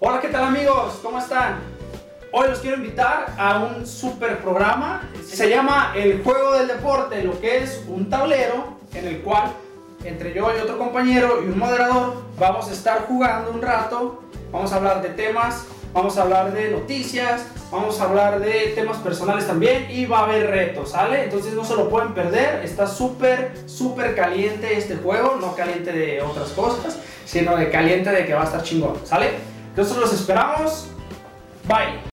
Hola, ¿qué tal amigos? ¿Cómo están? Hoy los quiero invitar a un super programa. Se llama El Juego del Deporte, lo que es un tablero en el cual entre yo y otro compañero y un moderador vamos a estar jugando un rato. Vamos a hablar de temas, vamos a hablar de noticias, vamos a hablar de temas personales también y va a haber retos, ¿sale? Entonces no se lo pueden perder. Está súper caliente este juego, no caliente de otras cosas, sino de caliente de que va a estar chingón, ¿sale? Entonces los esperamos. Bye.